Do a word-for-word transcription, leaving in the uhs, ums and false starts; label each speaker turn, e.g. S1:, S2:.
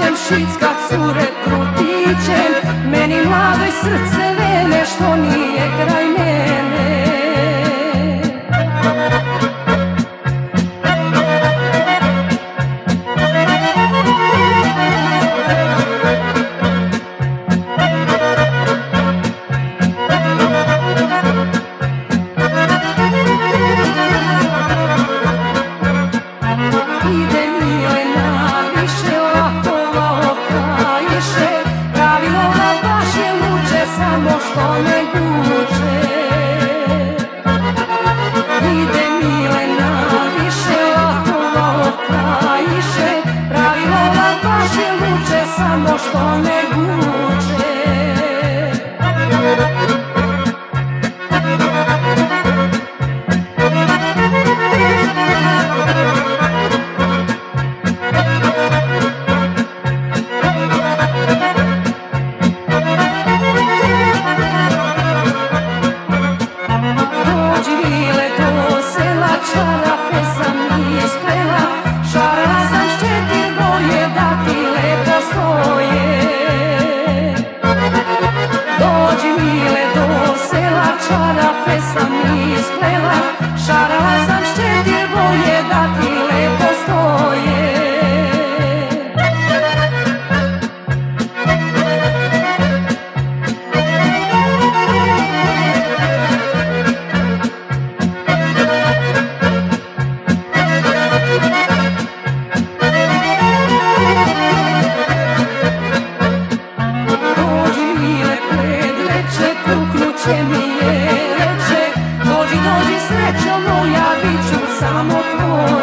S1: Dižem šic kad cure krutićem, meni mladoj srce vene što nije kraj mene. Ide Milena više lakova okajiše, pravilo da baš je luče samo što ne guče. Ide Milena više lakova okajiše, pravilo da baš je luče samo što ne guče. Čarape sam isprela, šarala sam ščetir boje da ti lepo stoje. Dođi mile do sela, čarape sam isprela, šarala sam ščetir boje da ti lepo stoje. Puknuće mi je reče, dođi, dođi srećo moja, bit ću samo tvoj.